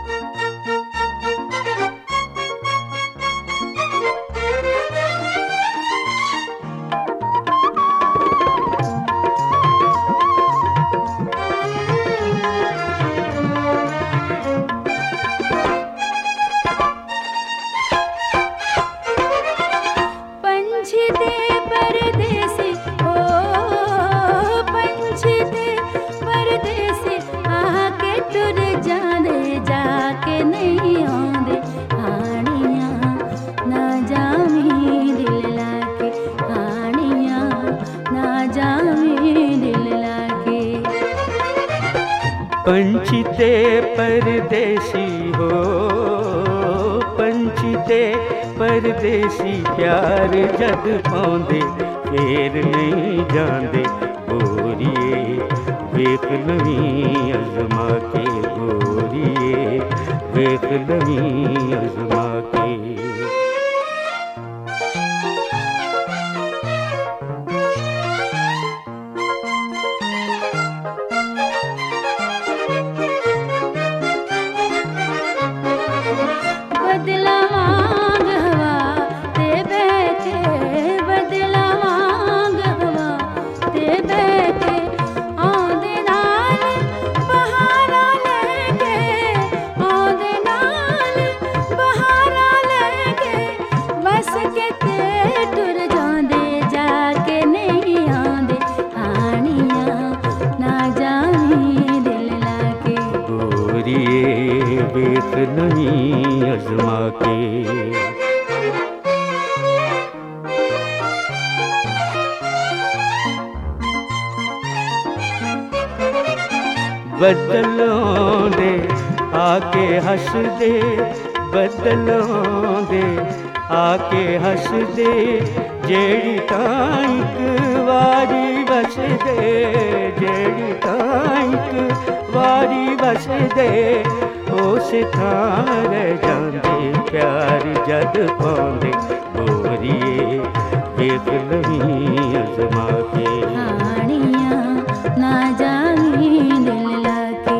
पंछी ते परदेसी हो, पंछी ते परदेसी प्यार जद पाउंदे फेर नहीं जांदे गोरिए वेख लवीं अज़मा के गोरिए वेख लवीं अज़मा के। वेख लवीं अज़मा के। बदलों दे आके हस दे, बदलों दे आके हस दे, जेड़ी तां इक वारी बस दे, जेड़ी तां इक वारी बस दे, उस थां रह जांदे प्यार जद पाउंदे गोरिए वेख लवीं अज़मा के। हानियां ना जानी दिल लाके।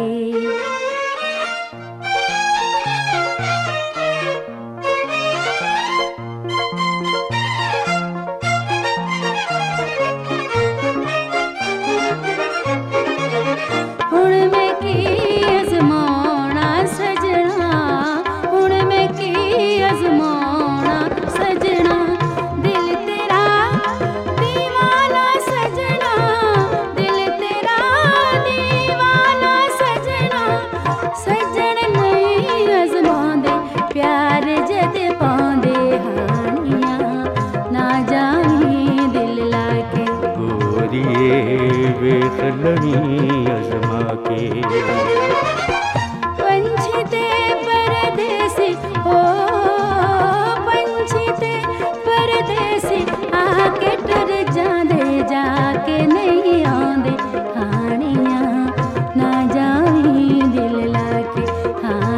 वेख लवीं अज़मा के। पंछी ते परदेसी हो, पंछी ते परदेसी आके टुर जांदे जाके नहीं आंदे हानियां ना जानी दिल लाके।